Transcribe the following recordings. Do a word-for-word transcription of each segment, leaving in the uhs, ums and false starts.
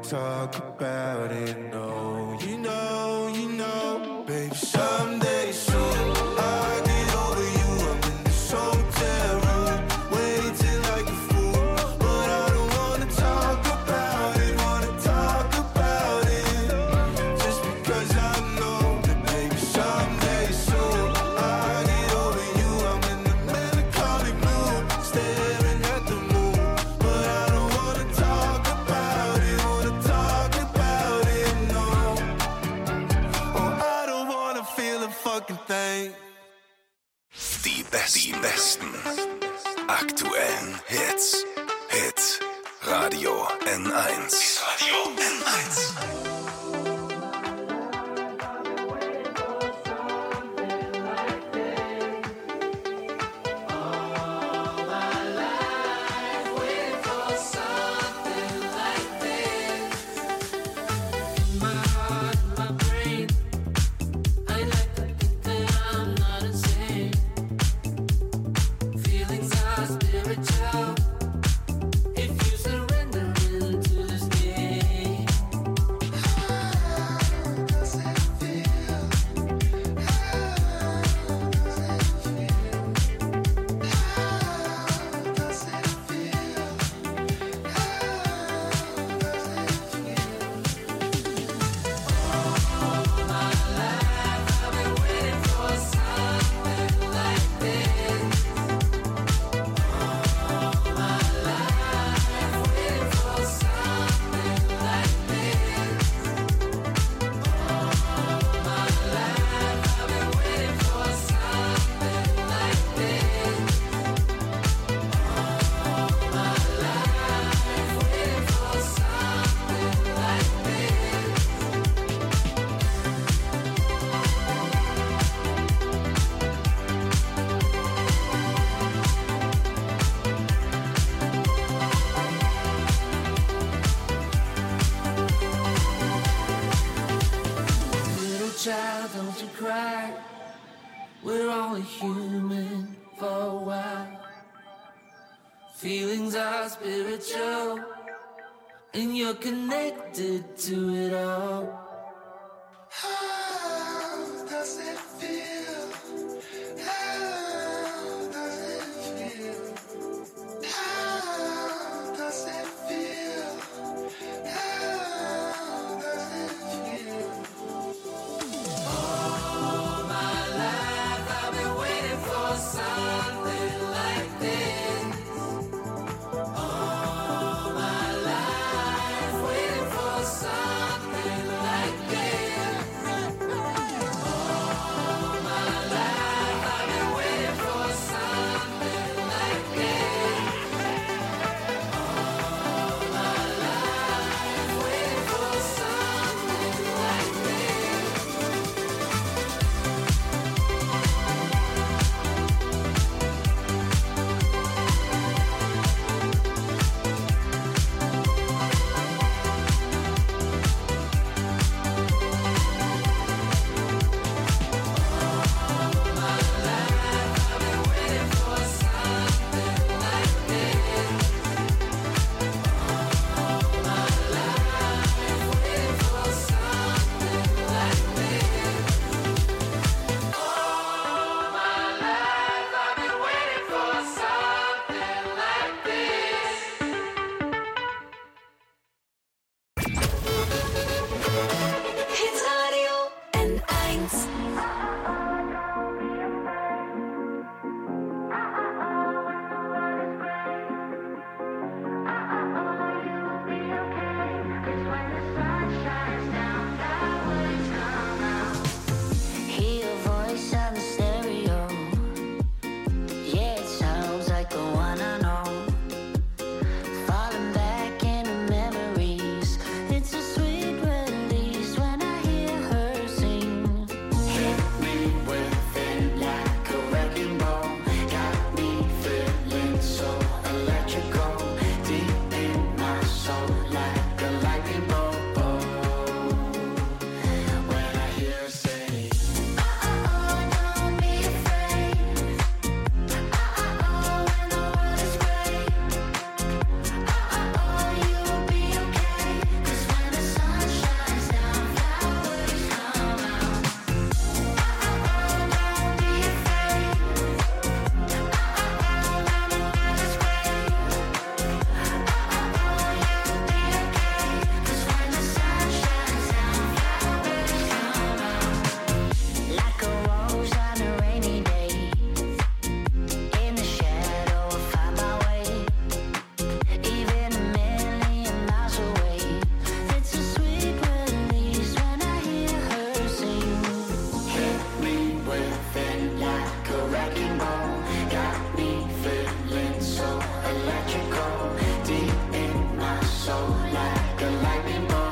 talk about it. No, you know, you know, baby, someday soon I'll get over you. I'm in this hotel room, waiting like a fool, but I don't wanna talk about it, wanna talk about it, just because I know that, baby, someday soon I'll get over you. I'm in the melancholic mood, staring at the moon, but I don't wanna talk about it, wanna talk about it, no. Oh, I don't wanna feel a fucking thing. Die besten, die besten aktuellen Hits. Hit Radio N eins. Hit Radio N eins. Child, don't you cry. We're only human for a while. Feelings are spiritual, and you're connected to it all. How does it feel? How does it feel? How does it feel? How does it feel? All my life I've been waiting for something like this. All my life waiting for something like soul like a lightning bolt.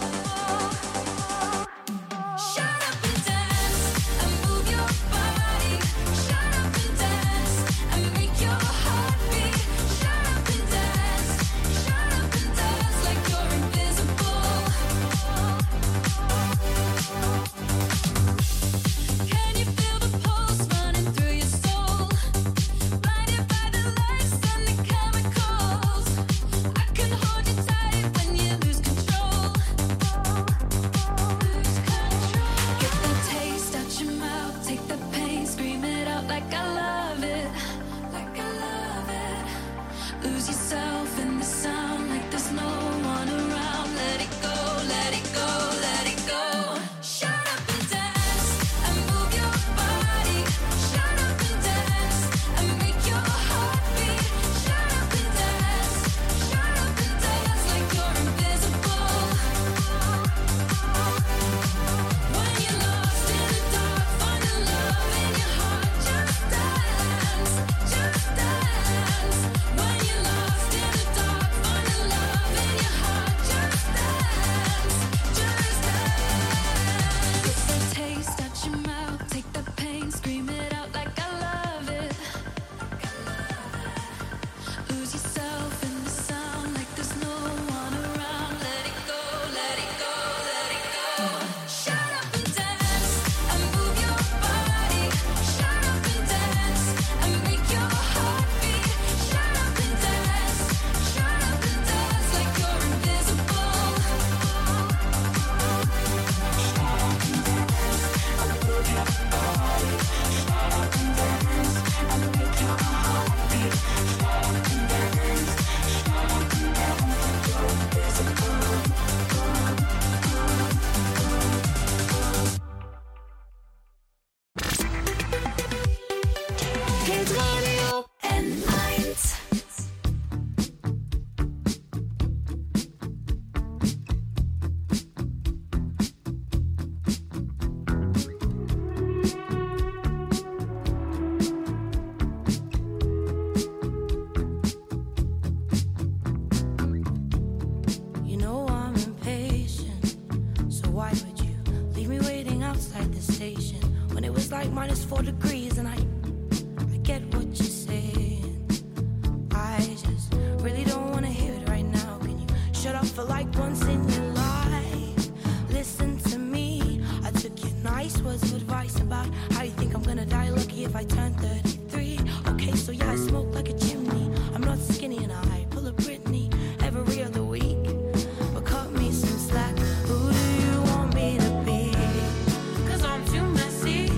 Shut up and dance and move your body. Hit Radio N eins. Like minus four degrees, and I, I get what you're saying. I just really don't wanna hear it right now. Can you shut up for like once in your life? Listen to me. I took your nice words of advice about how you think I'm gonna die lucky if I turn thirty-three. Okay, so yeah, I smoke like a chimney. I'm not skinny and I pull a Britney every other week. But cut me some slack. Who do you want me to be? Cause I'm too messy.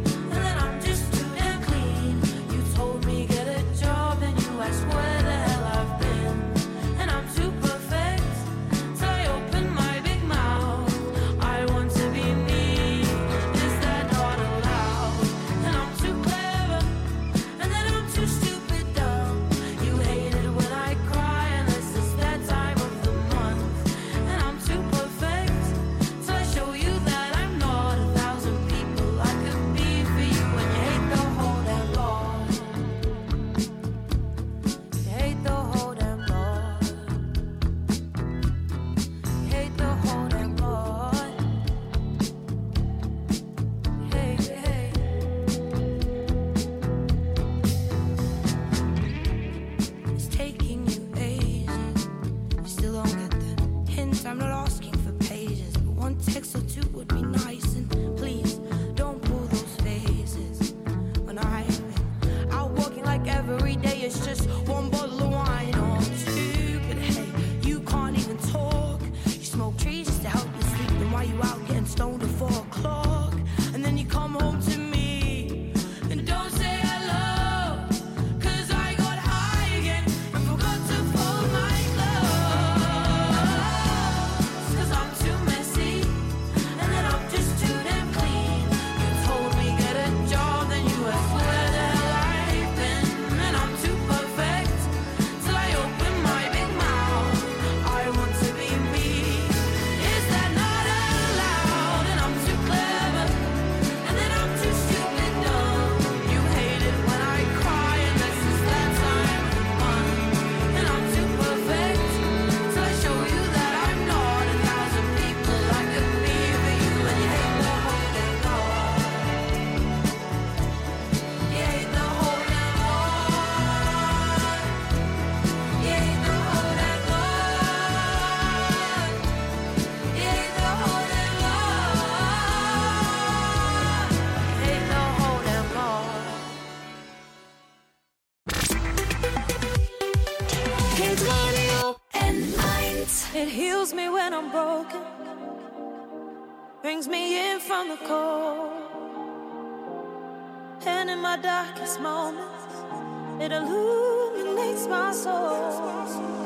It heals me when I'm broken, brings me in from the cold, and in my darkest moments, it illuminates my soul.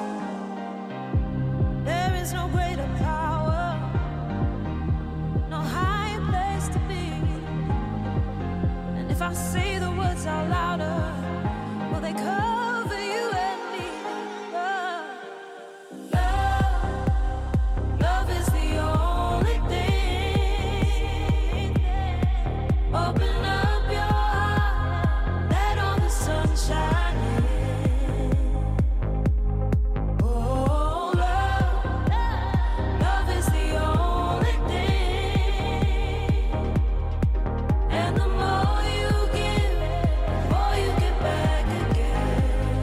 There is no greater power, no higher place to be, and if I say the words out louder, will they cover you and me? Love is the only thing. Open up your heart, let all the sun shine in. Oh, love, love is the only thing. And the more you give, the more you get back again.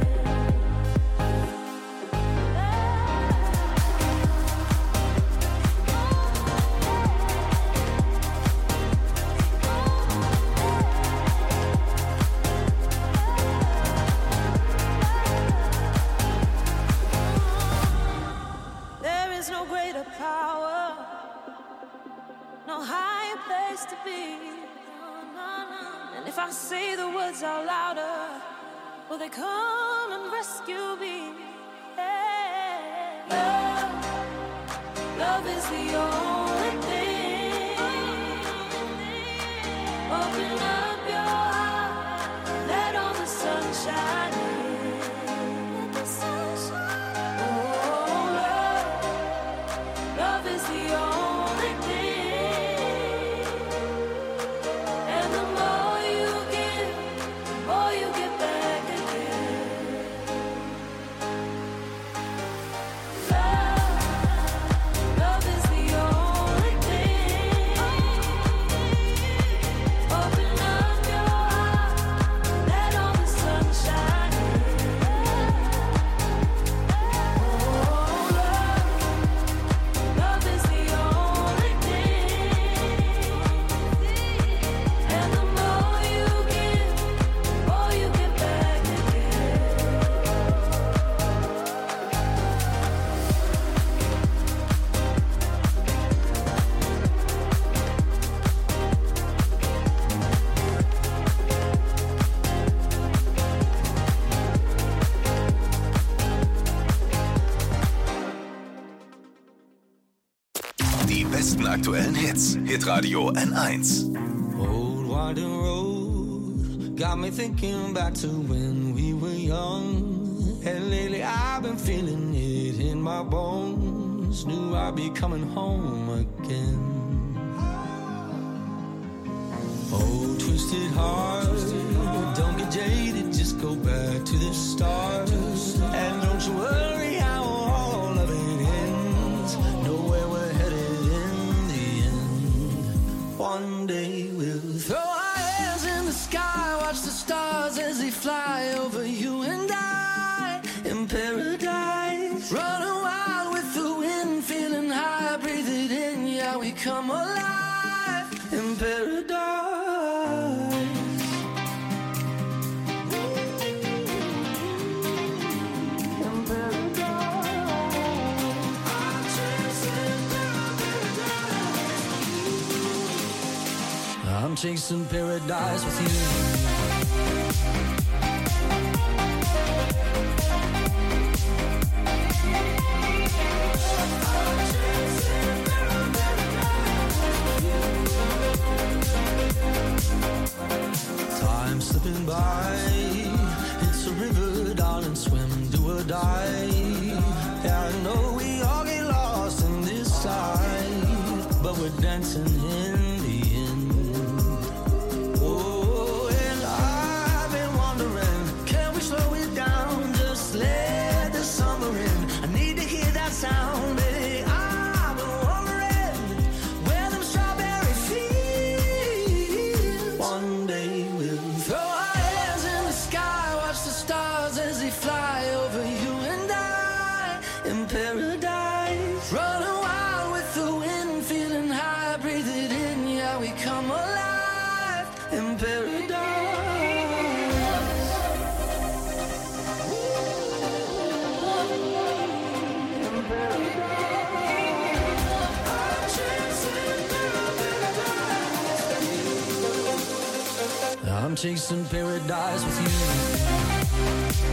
There is no greater power, no higher place to be. And if I say the words out louder, will they come and rescue me? Yeah. Love, love is the only thing. Open up your heart, let all the shining. Oh, love, love is the only thing. And the more you give, the more you get back again. Love, love is the only thing. Open up your heart, let all the sun shine in. Oh, love, love is the only thing. And the more you give, the more you get back again. Die besten aktuellen Hits. Hitradio N eins. Old winding road got me thinking back to when we were young. And lately I've been feeling it in my bones. Knew I'd be coming home again. Oh, twisted heart, don't get jaded, just go back to the start. And don't you worry how all of it ends. Know where we're headed in the end. One day we'll throw our hands in the sky, watch the stars as they fly over you and I in paradise. Running wild with the wind, feeling high, breathe it in, yeah, we come alive in paradise. In paradise. I'm chasing paradise with you. Time slipping by, it's a river, darling, swim, do or die. Yeah, I know we all get lost in this life, but we're dancing in the end. Oh, and I've been wondering, can we slow it down, just let the summer in. I need to hear that sound, baby. I've been wondering where them strawberry fields. One day we'll throw our hands in the sky, watch the stars as they fly over you and I in paradise. Running wild with the wind, feeling high, breathe it in, yeah, we come alive in paradise. In paradise. I'm chasing paradise with you.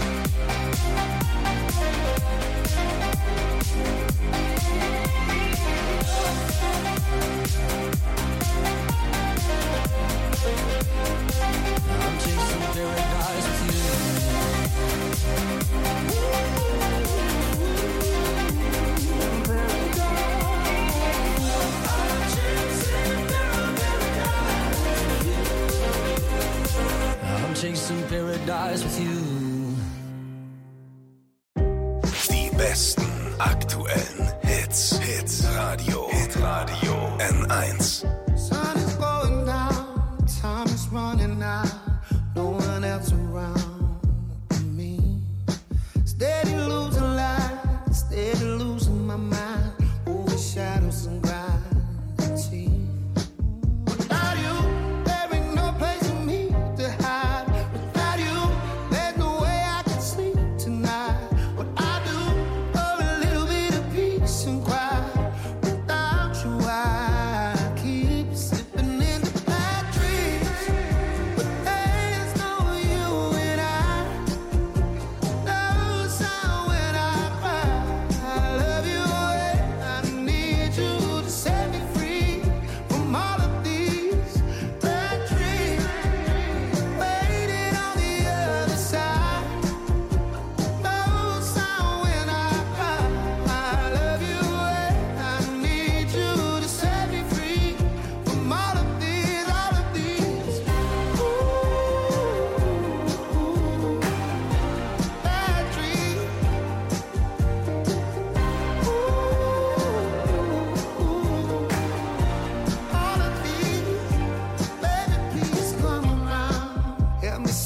I'm chasing paradise with you. I'm chasing paradise with you. Die besten aktuellen Hits. Hits Radio. Hitradio N eins. Sun is going down, time is running out, no one else around but me. Steady losing light, steady losing my mind, over shadows and gravity. Without you, there ain't no place for me to hide. Without you, there's no way I can sleep tonight. What I do for a little bit of peace and quiet. Without you, I keep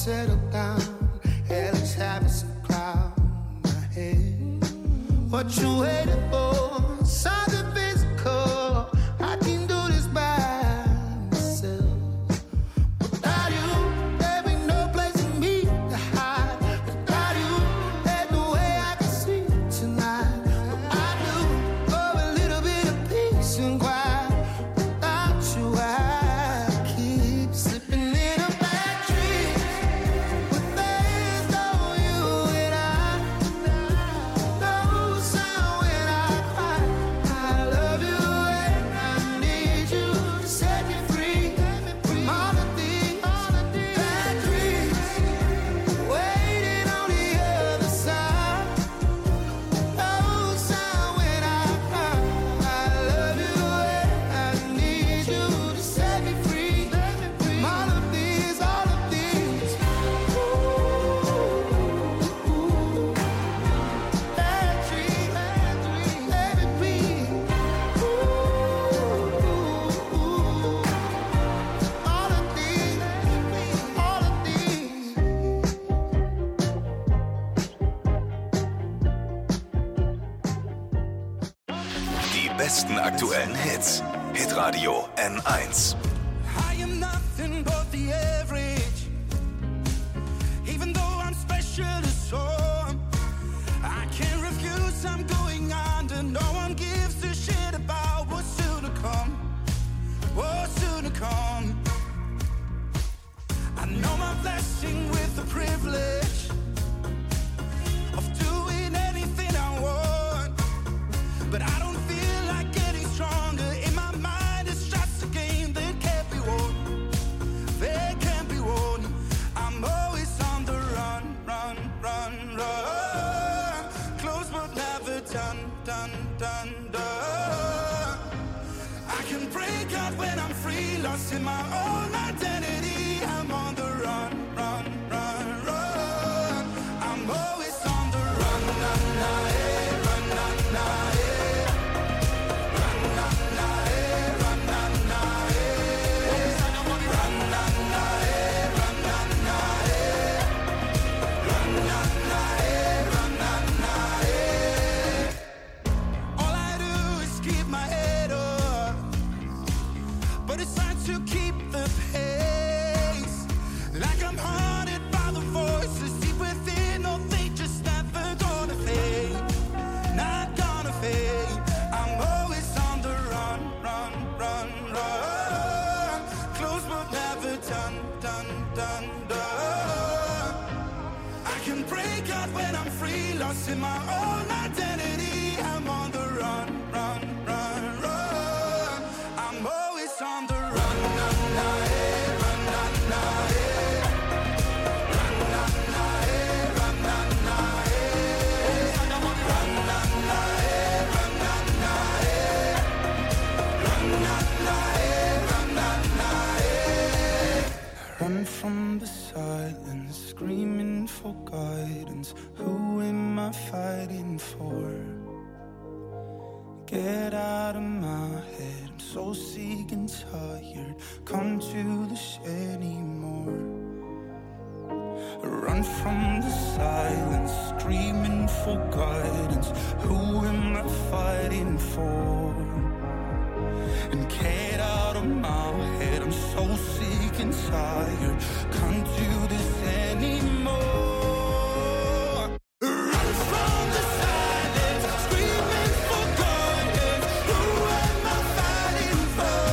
settle down. Yeah, let's have us a crowd in my head. What you waiting for? Something physical. I can do this by myself. Without you, there ain't no place for me to hide. Without you, there's no way I can sleep tonight. But I do for a little bit of peace and quiet. Without you, I keep slipping in a bad dream. But there's no you and I. No sound when I cry. I love you and I need you to set me free from all of these bad dreams. Waiting on the other side. No sound when I cry. I love you and I need you to set me free from all of these, all of these. Bad dreams, bad dreams, baby, please. All of these, all of these. Die besten aktuellen Hits. Hitradio N eins. I am nothing but the average. Even though I'm special to some, I can't refuse, I'm going under. No one gives a shit about what's soon to come. What's soon to come. I know my blessing with the privilege of doing anything I want. But I don't feel like getting stronger. In my mind, it's just a game that can't be won. That can't be won. I'm always on the run, run, run, run. Close but never done, done, done, done. I can break out when I'm free, lost in my own identity. I'm on the run, run, run, run. I'm always on the run, na, na, eh, run, na, na, eh. Run, na, na, eh, run, na, na, eh. Run, na, na, eh, run, na, na, eh. Run, na, na, eh, run, na, na, eh. All I do is keep my head up, but it's time to keep the pace. Like I'm haunted by the voices deep within. No, they just never gonna fade. Not gonna fade. I'm always on the run, run, run, run. Close but never done, done, done, done. I can break out when I'm free, lost in my own identity. I'm on the run, run, run, run. I'm always on the run, na, na, eh, run, na, na, eh. Run, na, na, eh, run, na, na, eh. Run, na, na, eh, run, na, na, eh. Run, na, na, eh, run, na, na, eh. Run from the silence, screaming for guidance. Who am I fighting for? Get out of my head, I'm so sick and tired. Come to this anymore. Run from the silence, screaming for guidance. Who am I fighting for? And get out of my head, I'm so sick and tired. Can't do this anymore. Run from the silence, screaming for guidance. Who am I fighting for?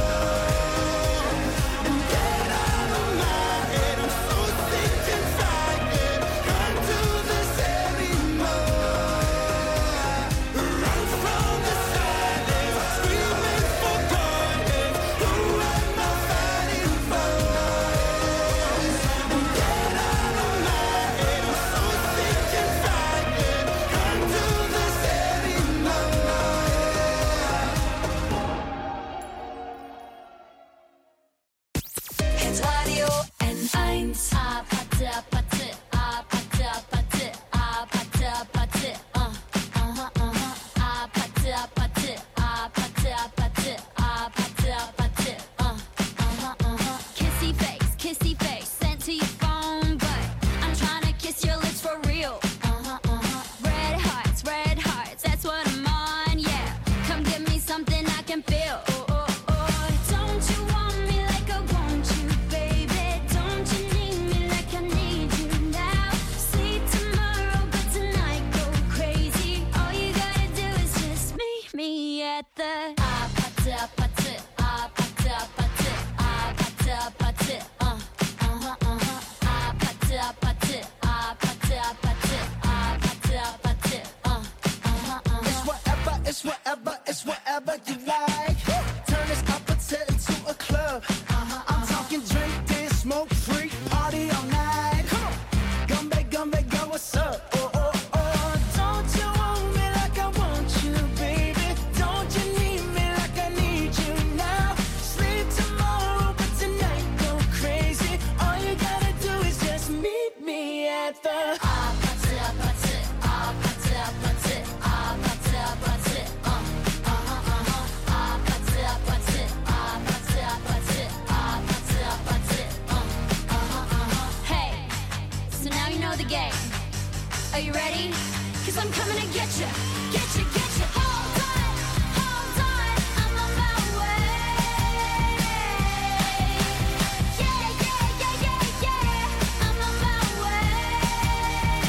And get out of my head, I'm so sick and tired. Can't do this anymore. Run from the silence, screaming for guidance. Who am I fighting for? at the 아파트 아파트 아파트 아파트 아파트 아파트 어 어허 어허 아파트 아파트 아파트 아파트 아파트 아파트 어 어허 어허. Hey, so now you know the game. Are you ready? Cause I'm coming to get you, get you, get you. Hold on, hold on, I'm on my way. Yeah, yeah, yeah, yeah, yeah, I'm on my way.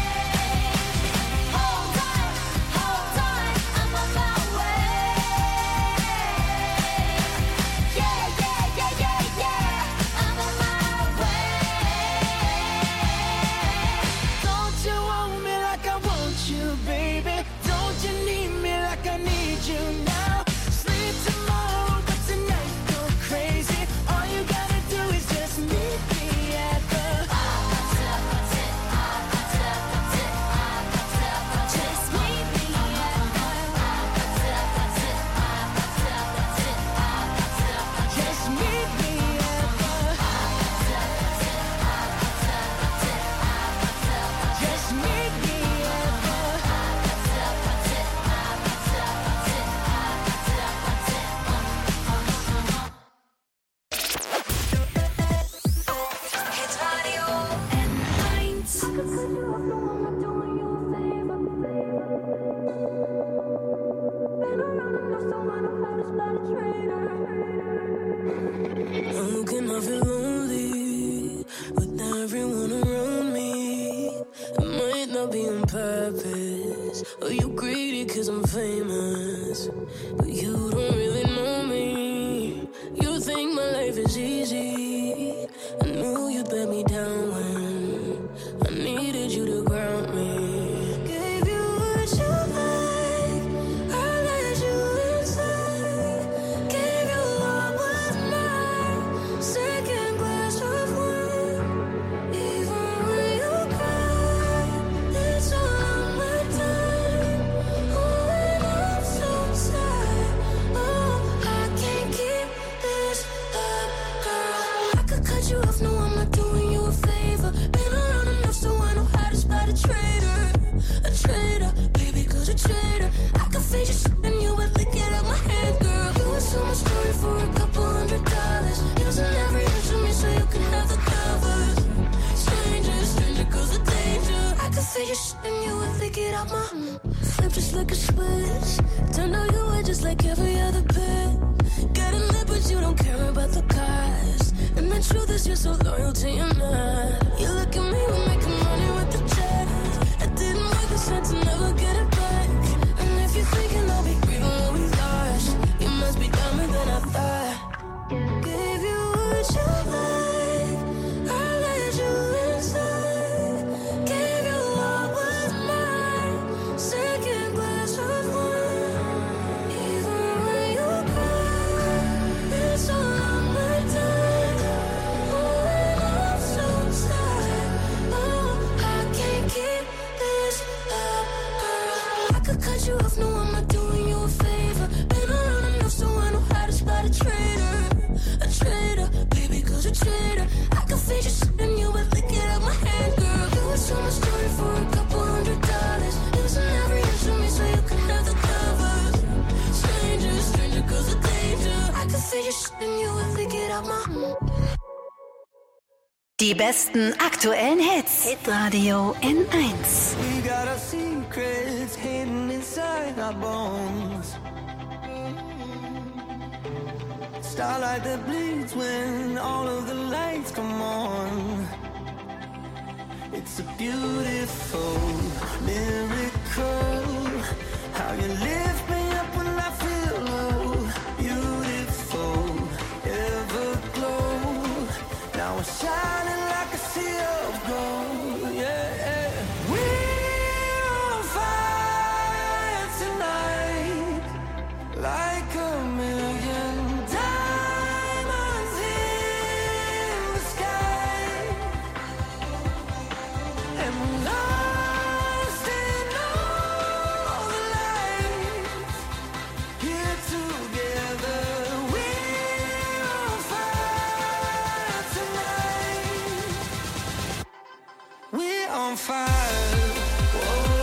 Hold on, hold on, I'm on my way. Yeah, yeah, yeah, yeah, yeah, I'm on my way. Don't you want me like I want you, baby? Don't you need me like I need you now? Sleep tomorrow, but tonight go crazy. All you gotta do is just meet me at the 아파트 아파트 아파트 아파트 아파트 아파트. Just meet me at the 아파트 아파트 아파트 아파트 아파트 아파트. Just meet me at the 아파트 아파트 아파트 아파트 아파트 아파트. Just meet me at the 아파트 아파트 아파트 아파트 아파트 아파트. Hitradio N eins. How can I feel lonely with everyone around me? It might not be on purpose, or you greedy cause I'm famous, but you don't really know me. You think my life is easy. I knew you'd let me down when I needed you to ground me. Gave you what you like, I let you inside. Gave you all was mine, second glass of wine. Even when you cry, it's all on my time. Oh, and I'm so sad. Oh, I can't keep this up, girl. I could cut you off, no, I'm not doing you a favor. Been around enough so I know how to spot a traitor. A traitor, baby, cause a traitor. I could fade your shit and you would lick it out my hand, girl. You would sell my story for a couple hundred dollars. Using every inch of me so you can have the covers. Stranger, stranger, cause of danger. I could fade your shit and you would lick it out my flip just like a switch. Turned out you were just like every other bitch. Getting lit but you don't care about the cost. And the truth is you're so loyal to your not. You look at me, we're making money with the jet. It didn't make sense to never get it back. And if you're thinking I'll be grieving what we lost, you must be dumber than I thought. Gave you what you like, I let you inside. Gave you all was mine, second glass of wine. Even when you cry, it's all on my time. Oh, and I'm so sad. Oh, I can't keep this up, girl. I could cut you off, no, I'm not doing you a favor. Been around enough so I know how to spot a traitor. A traitor, baby, cause a traitor. I could fade your shit and you would lick it out my hand, girl. You would sell my story for a couple hundred dollars. Using every inch of me so you can have the covers. Stranger, stranger, cause of danger. I could fade your shit and you would lick it out my Die besten aktuellen Hits. Hitradio N eins. We got our secrets hidden inside our bones. Starlight that bleeds when all of the lights come on. It's a beautiful miracle. How you lift me up when I feel low. Beautiful, everglow. Now we're shining like a sea of gold. Yeah, we're on fire tonight, like a million diamonds in the sky. And we're lost in all the lights. Here together, we're on fire tonight. We're on fire. Whoa.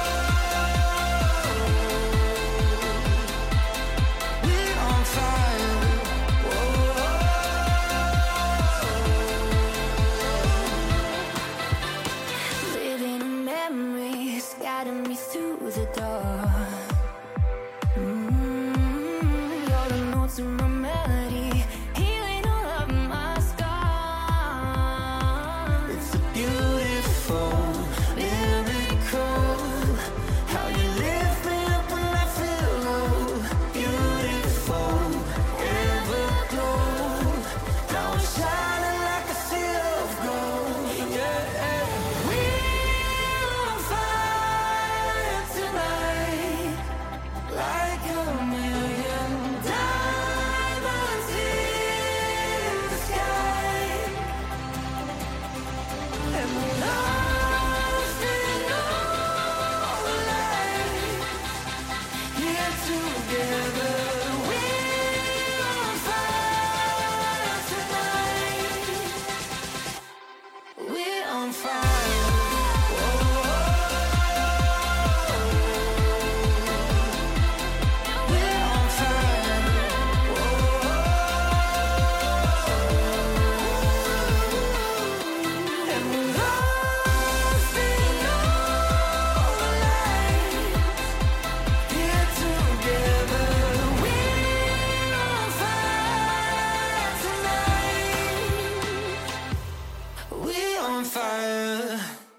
We're on fire. Whoa. Living in memories, guiding me through the door. Mm, you're the notes in my melody, healing all of my scars. It's a beautiful miracle. How you lift me up when I feel low. Beautiful, everglow. Now I'm shining like a sea of gold. Yeah. We're on fire tonight, Like a million diamonds in the sky, and we lost in all the light. here together. We're on fire tonight. We're on fire. We're on fire. And we're lost in all the light. Here together. We're on fire tonight. We're on fire.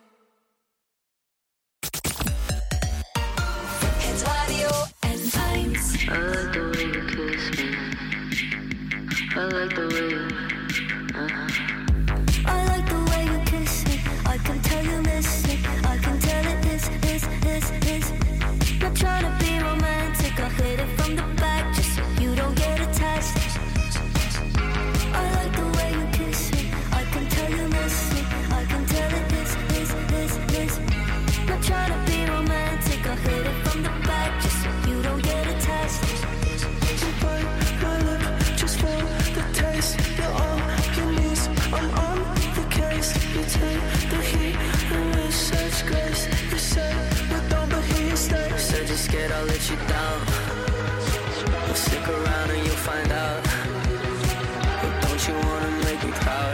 Hit Radio N eins. I like the way you kiss me. I like the way you, uh-huh. I like the way you kiss me. I can tell you miss it. I can tell it is, is, is, is. Not trying to be romantic. I'll hit it from the back just so you don't get attached. I like the way you kiss me. I can tell you miss it. I can tell it is, is, is, is. Not trying to be romantic. I'll hit it from the back just so you don't get attached. You bite my lip just for the taste. You're all you need. I'm on the case. You take the heat and with such grace. You say we don't, but here stay. Said you're scared I'll let you down. Well, stick around and you'll find out. But don't you wanna make me proud?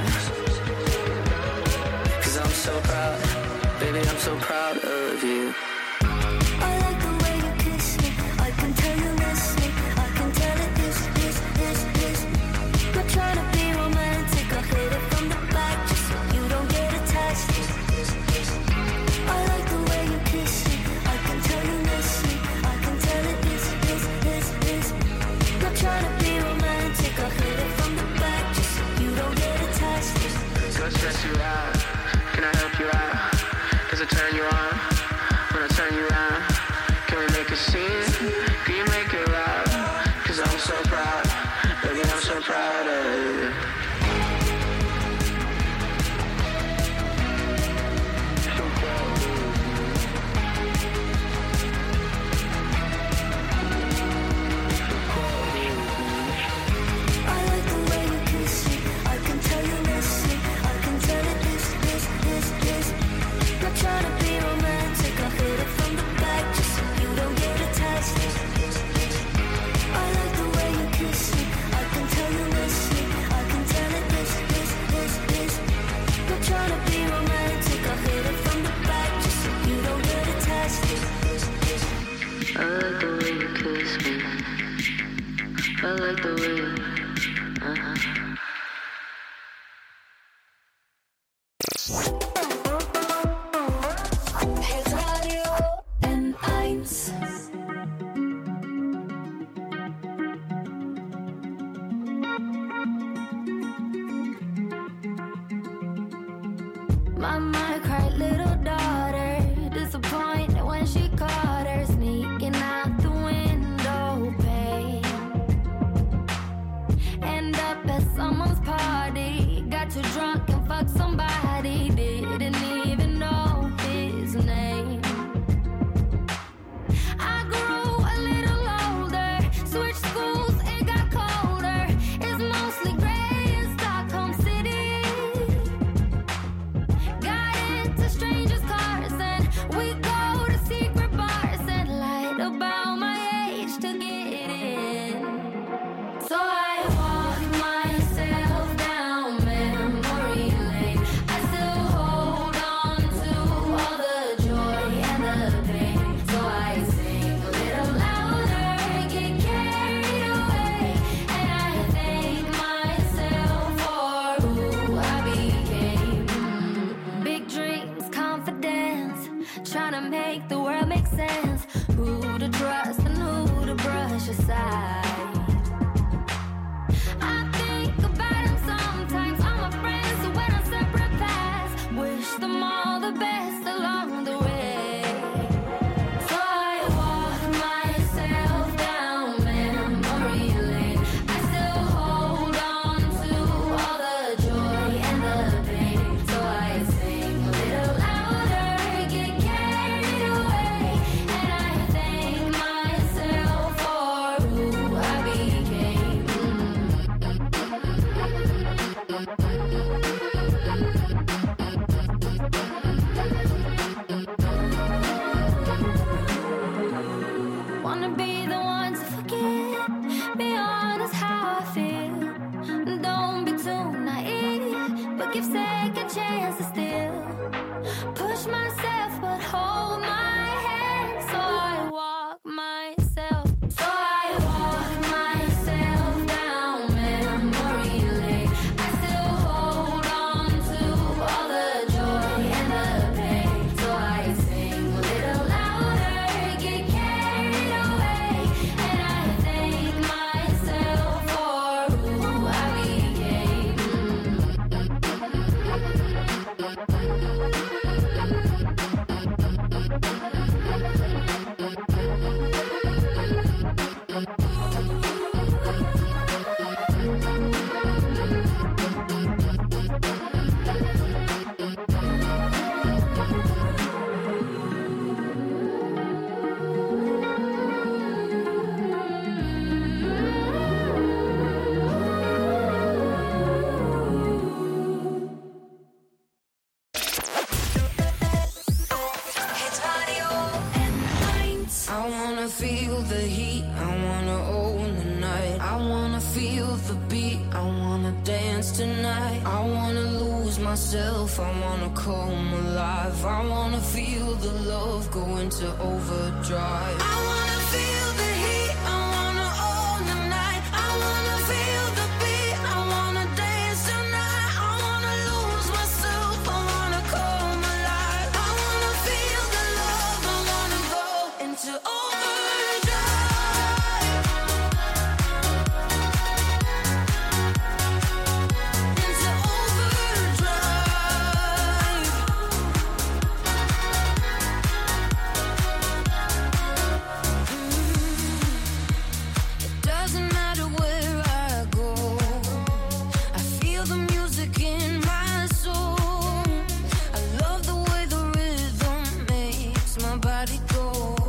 Cause I'm so proud. Baby, I'm so proud of you. I like the way you kiss me. I can tell you miss me. I can tell it is, is, is, is. Not trying to be romantic. I'll hit it from the back just so you don't get attached. I like the way you kiss me. I can tell you miss me. I can tell it is, is, is, is. Not trying to be romantic. I'll hit it from the back just so you don't get attached. Let's stress you out. Can I help you out? Does it turn you on? When I turn you around, can we make a scene? Can you make it loud? Cause I'm so proud. Baby, I'm so proud of you. I like the way you kiss me. I can tell you miss me. I can tell it is, is, is, is. Not trying to be romantic. I'll hit it from the back just so you don't get attached. I like the way you kiss me. I can tell you miss me. I can tell it is, is, is, is. Not trying to be romantic. I'll hit it from the back just so you don't get attached. I like the way you kiss me. I like the way you, uh-huh. Hit Radio N eins. Mama cried, little daughter, disappointed when she caught her sneaking out the window pane. End up at someone's party, got too drunk and fucked somebody, didn't even know his name. I grew a little older, switched schools, it got colder. It's mostly gray in Stockholm City. Got into strange trying to make the world make sense. Who to trust and who to brush aside. I think about them sometimes, all my friends who went on separate paths. Wish them all the best along the way. So I walk myself down memory lane. I still hold on to all the joy and the pain. So I sing a little louder, get carried away, and I thank myself for who I became. Wanna be the one to forget, be honest how I feel. Don't be too naive, but give second chance to still push myself, but hold my hand. So I walk myself, so I walk myself down memory lane. I still hold on to all the joy and the pain. So I sing a little louder, get carried away, and I thank myself for who I became. I wanna feel the heat, I wanna own the night. I wanna feel the beat, I wanna dance tonight. I wanna lose myself, I wanna come alive. I wanna feel the love go into overdrive. I wanna feel the heat, I wanna own the night. I wanna feel the beat, I wanna dance tonight. I wanna lose myself, I wanna come alive. I wanna feel the love, I wanna go into overdrive. Into overdrive. It doesn't matter where I go, I feel the music in my soul. I love the way the rhythm makes my body go.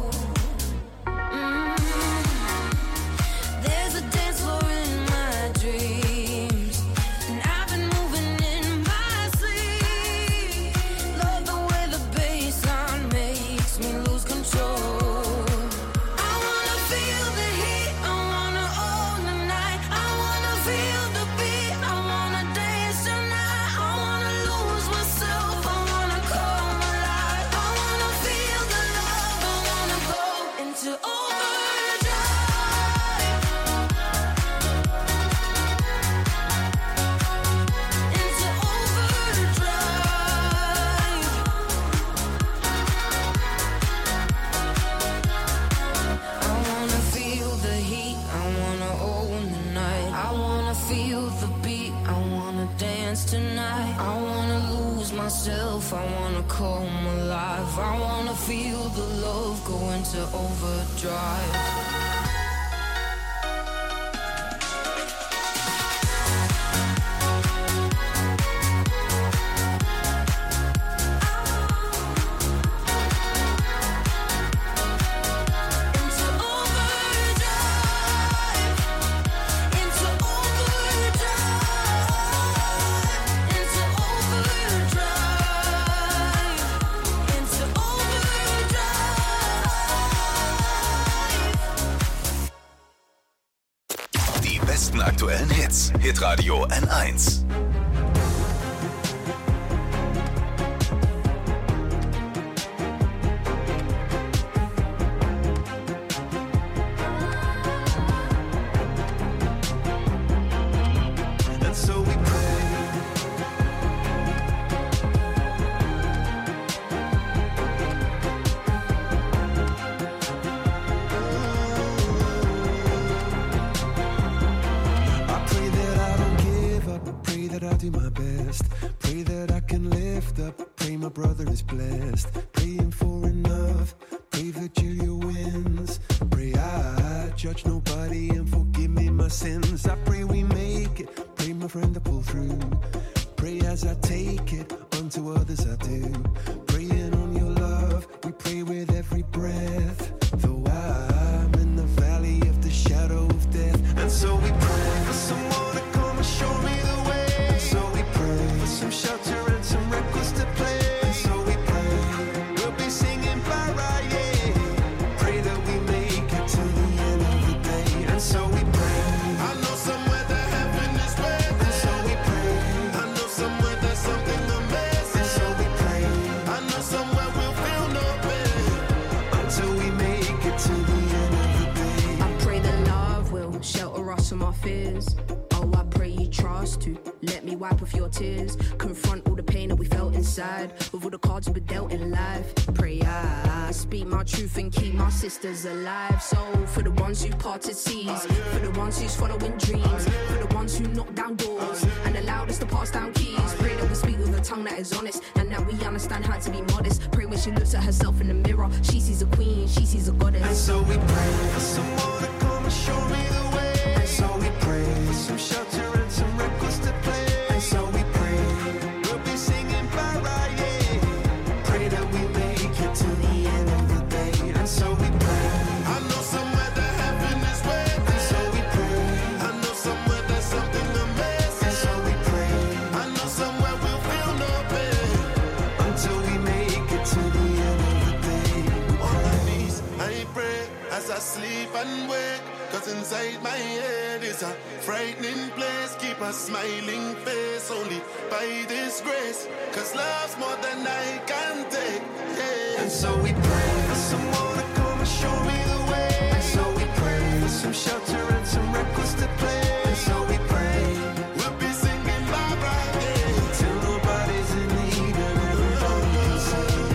Mm. There's a dance floor in my dreams, and I've been moving in my sleep. Love the way the bass line makes me lose control. I wanna feel the heat, I wanna own the night. I wanna feel the beat, I wanna dance tonight. I wanna lose myself, I wanna come alive. I wanna feel the love, I wanna go into overdrive. Into overdrive. I wanna feel the heat, I wanna own the night. I wanna feel the beat, I wanna dance tonight. I wanna lose myself, I wanna come alive. I wanna feel the love go into overdrive. Into overdrive. Into overdrive. Into overdrive. Into overdrive. Die besten aktuellen Hits. Hitradio N eins. And so we pray. brother is blessed. Praying for enough, pray Virgilia wins. Pray I judge nobody and forgive me my sins. I pray we make it, pray my friend to pull through. Pray as I take it, unto others I do. Praying on your love, we pray with every breath. Though I'm in the valley of the shadow of death. And so we pray for someone to come and show me the way. And so we pray for some shelter and some records to play. And so we pray, we'll be singing Pariah. Pray that we make it to the end of the day. And so we pray, I know somewhere that heaven is waiting. And so we pray, I know somewhere there's something amazing. And so we pray, I know somewhere we'll feel no pain until we make it to the end of the day. I pray that love will shelter us from our fears. Oh, I pray you trust to let me wipe off your tears. Confront all the pain that we felt inside with all the cards we were dealt in life. Pray I speak my truth and keep my sisters alive. So for the ones who parted seas, for the ones who's following dreams, for the ones who knock down doors and allowed us to pass down keys. Pray that we speak with a tongue that is honest and that we understand how to be modest. Pray when she looks at herself in the mirror, she sees a queen, she sees a goddess. And so we pray for someone to come and show me the way. And so we pray for some shelter and some records to play. And so we pray, we'll be singing Pariah. Pray that we make it to the end of the day. And so we pray, I know somewhere that heaven is waiting. And so we pray, I know somewhere there's something amazing. And so we pray, I know somewhere we'll feel no pain until we make it to the end of the day. On my knees, I pray as I sleep and wake. Cause inside my head is a frightening place. Keep a smiling face only by this grace. Cause love's more than I can take, yeah. And so we pray for someone to come and show me the way. And so we pray for some shelter and some records to play. And so we pray, we'll be singing Barbara, yeah. Till nobody's in need and everybody can sing.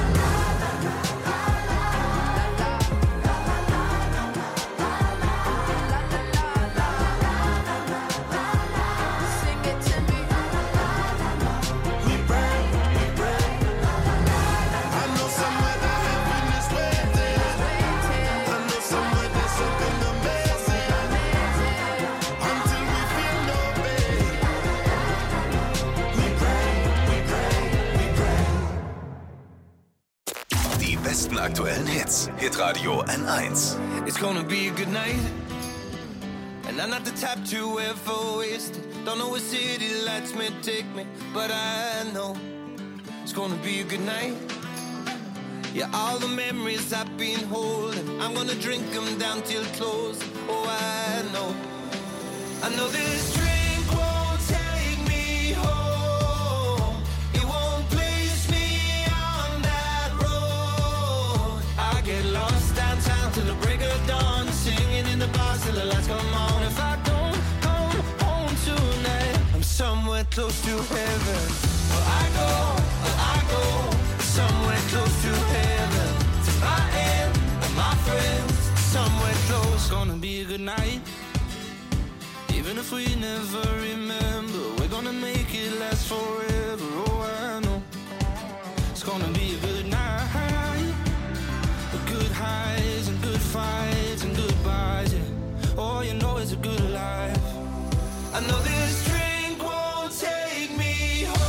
besten aktuellen Hits. Hitradio N eins. It's gonna be a good night, and I'm not the type to ever waste it. Don't know where city lights may take me, but I know it's gonna be a good night. Yeah, all the memories I've been holding, I'm gonna drink them down till close. Oh, I know, I know this drink won't take me home. It won't place me on that road. I get lost downtown till the break of dawn, singing in the bars till the lights come on. If I don't come home tonight, I'm somewhere close to heaven. Well, I go, well, I go somewhere close to heaven, to my end and my friends, somewhere close. Gonna be a good night, even if we never remember. We're gonna make it last forever. Oh, I know it's gonna be a good night, with good highs and good fights and goodbyes. Yeah, oh, you know it's a good life. I know this drink won't take me home.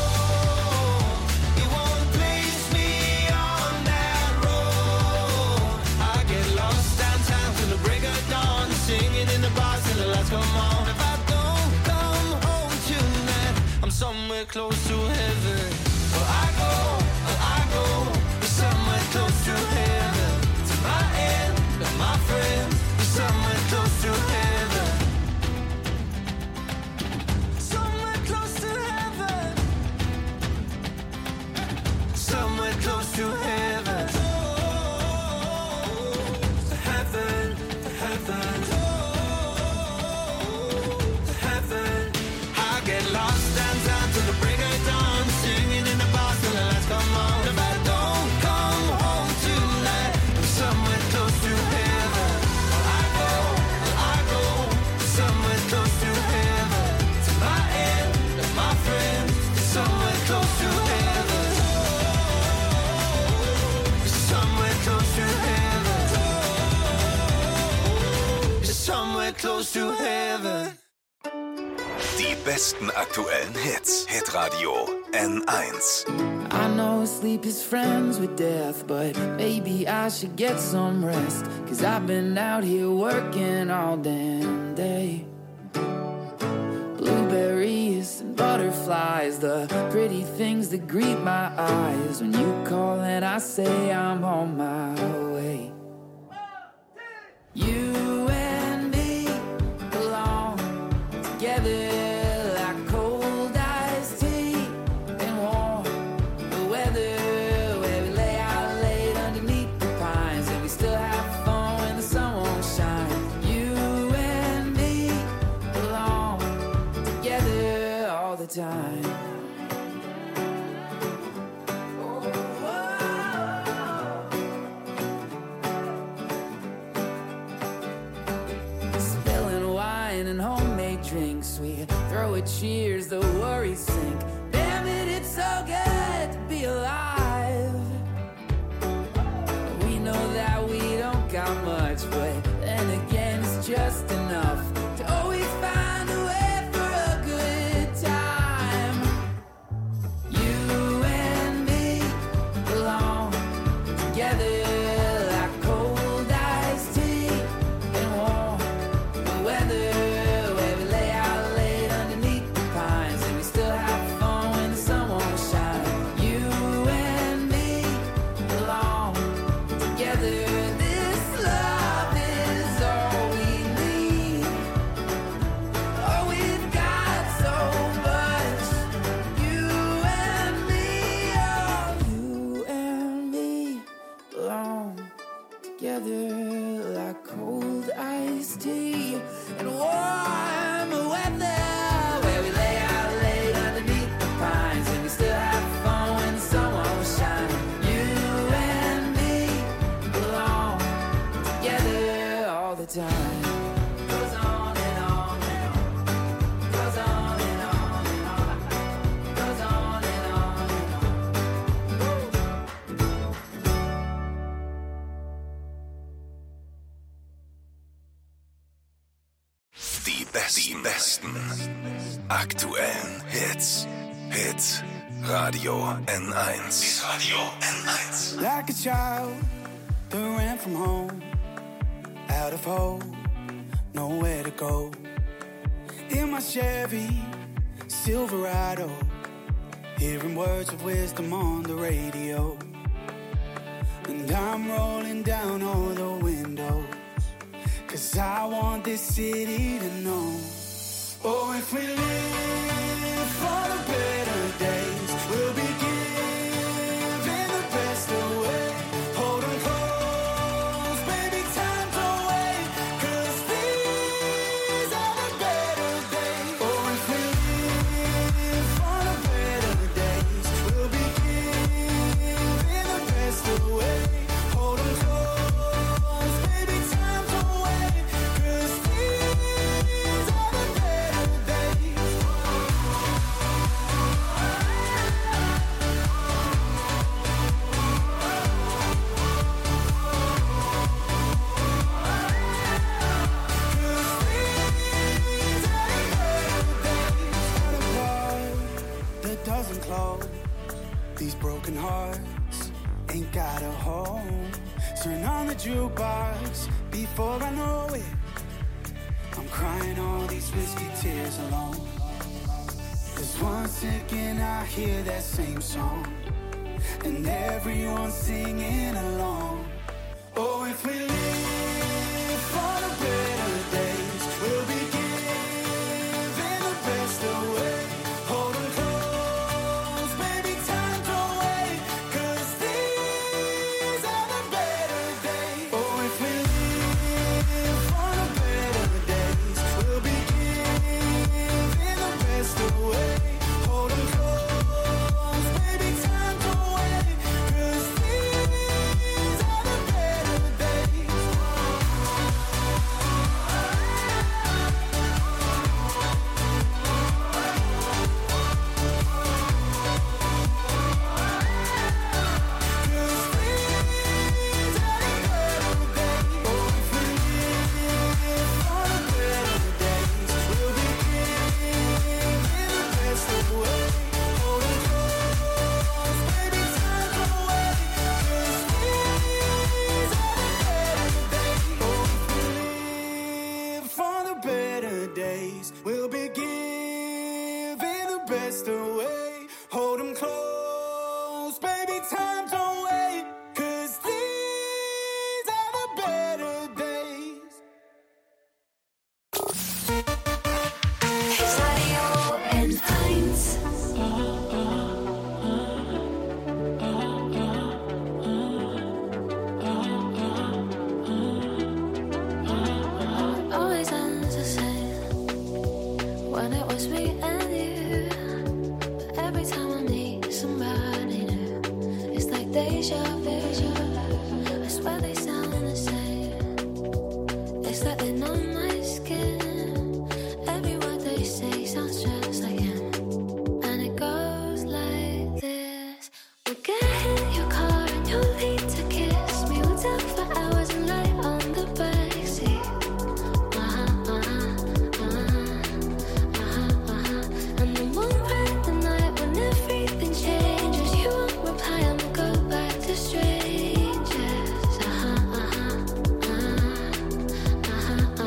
Singing in the bars till the lights come on. If I don't come home tonight, I'm somewhere close to heaven. Well, I go, well, I go somewhere close to heaven, to my end and my friends, somewhere close to heaven, somewhere close to heaven, somewhere close to heaven. Heaven, heaven. Lost downtown till the break of dawn, singing in the bars till the lights come on. If I don't come home tonight, I'm somewhere close to heaven. I go, I go somewhere close to heaven, to my end and my friends, somewhere close to heaven. close to heaven. Die besten aktuellen Hits. Hitradio N eins. I know sleep is friends with death, but maybe I should get some rest. Cause I've been out here working all damn day. Blueberries and butterflies, the pretty things that greet my eyes. When you call and I say I'm on my way. You and me belong together. Time. Spilling wine and homemade drinks, we throw a cheers, the worries sink. Damn it, it's so good to be alive. We know that we don't got much, but then again it's just enough to always find a way. Die besten aktuellen Hits. Hit Radio N eins. Hit Radio N eins. Like a child that ran from home, out of hope, nowhere to go. In my Chevy Silverado, hearing words of wisdom on the radio. And I'm rolling down all the windows, cause I want this city to know. Oh, if we live for the better days, we'll be giving the best away. Hold 'em close, baby, time to wait, cause these are the better days. Oh, if we live for the better days, we'll be giving the best away. Hold 'em close, baby, time to wait, cause these are the better days. That doesn't close. These broken hearts ain't got a home. Turn on the jukebox before I know it. I'm crying all these whiskey tears alone. There's one second I hear that same song, and everyone's singing along. Oh, if we live for the better days, we'll be giving the best away. Hold 'em close, baby, time to wait, cause these are the better days. Oh, if we live for the better days, we'll be giving the best away. Hold 'em close, baby, time to wait, cause these are the better days. deja vu. I swear they sound the same. It's like they know my skin. Every word they say sounds just like him. And it goes like this. We'll get in your car and you'll need to kiss me. We'll talk for hours and lie on the backseat. Uh-huh, uh-huh, uh-huh, uh-huh, uh-huh. And then we'll ride the night when everything changes. You won't reply and we'll go back to strangers. Uh-huh, uh-huh, uh-huh, uh-huh,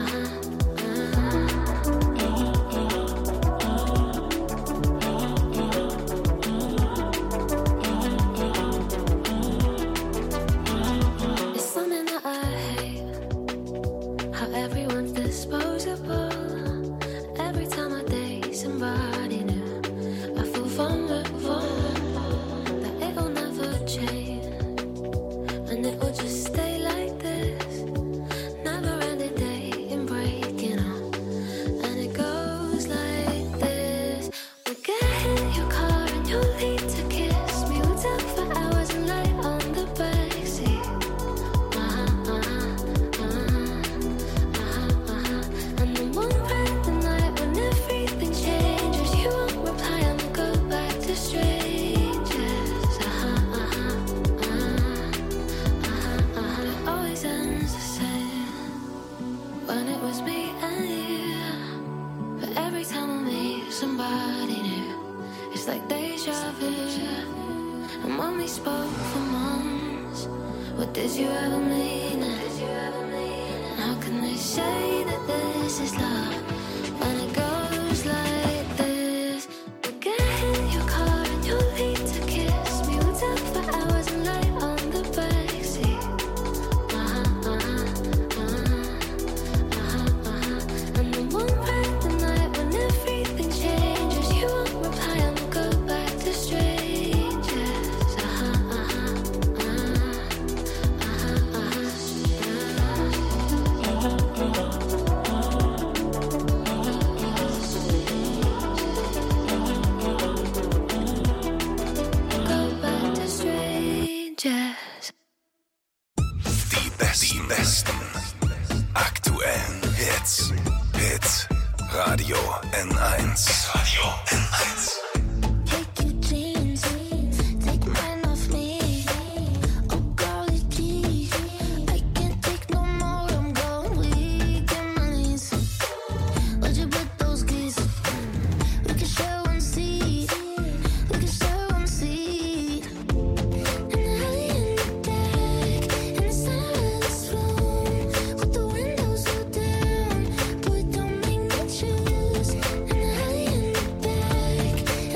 uh-huh. It's something that I hate, how everyone's disposable. Every time I date somebody new, I feel vulnerable, that it'll never change, and it will just stay like this. Never ending dating, breaking up, and it goes like this. We'll get in your car and you'll need to kiss me. We'll talk for hours and lie on the backseat. Uh-huh, uh-huh, uh-huh, uh-huh. And then we'll ride the night when everything changes. You won't reply and we'll go back to strangers. Uh-huh, uh-huh, uh-huh, uh-huh. It always ends the same when it was me and you. But every time I meet somebody new, it's like deja vu. And when we spoke for months, what did you ever mean? And how can they say that this is love when it goes like this? We'll get in your car and you'll need to kiss me. We'll talk for hours and lie on the backseat. Uh-huh, uh-huh, uh-huh, uh-huh, uh-huh. And then we'll ride the night when everything changes. You won't reply and we'll go back to strangers. Uh-huh, uh-huh, uh-huh, uh-huh, go back to strangers. Die besten, die besten aktuellen Hits. Hit Radio N eins. Hit Radio N eins. Take your jeans, take mine off me. Oh golly gee, I can't take no more. I'm going weak in my knees. Where'd you put those keys? We can share one seat. We can share one seat. And the alley in the back, in the center of this room, with the windows all down. Boy, don't make me choose. And the alley in the back.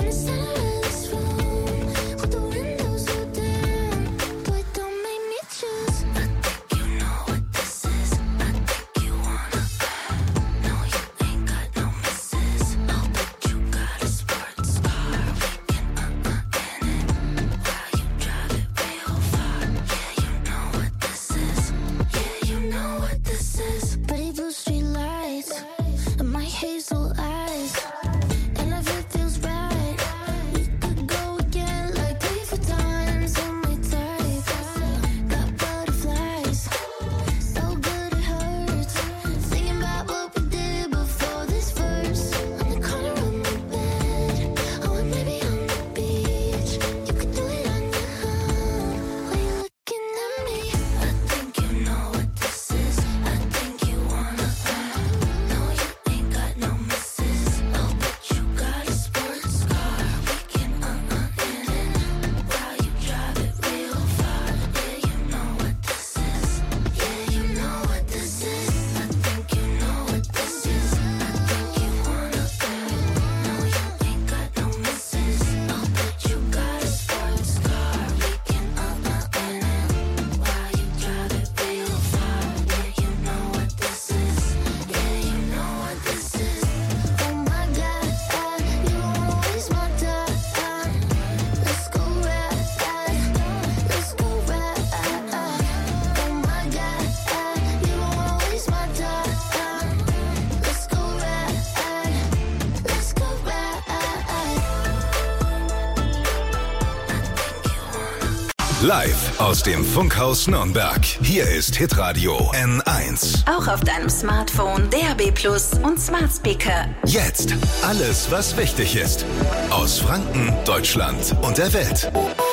Live aus dem Funkhaus Nürnberg. Hier ist Hitradio N eins. Auch auf deinem Smartphone, D A B Plus und Smart Speaker. Jetzt alles, was wichtig ist. Aus Franken, Deutschland und der Welt.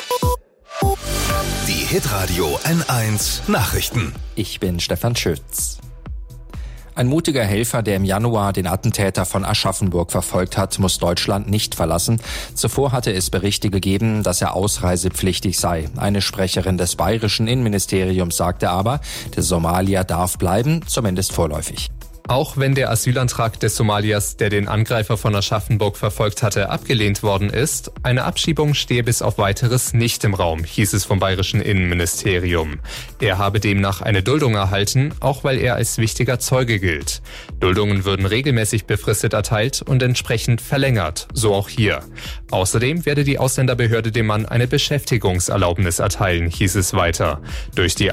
Die Hitradio N eins Nachrichten. Ich bin Stefan Schütz. Ein mutiger Helfer, der im Januar den Attentäter von Aschaffenburg verfolgt hat, muss Deutschland nicht verlassen. Zuvor hatte es Berichte gegeben, dass er ausreisepflichtig sei. Eine Sprecherin des bayerischen Innenministeriums sagte aber, der Somalier darf bleiben, zumindest vorläufig. Auch wenn der Asylantrag des Somaliers, der den Angreifer von Aschaffenburg verfolgt hatte, abgelehnt worden ist, eine Abschiebung stehe bis auf Weiteres nicht im Raum, hieß es vom bayerischen Innenministerium. Er habe demnach eine Duldung erhalten, auch weil er als wichtiger Zeuge gilt. Duldungen würden regelmäßig befristet erteilt und entsprechend verlängert, so auch hier. Außerdem werde die Ausländerbehörde dem Mann eine Beschäftigungserlaubnis erteilen, hieß es weiter. Durch die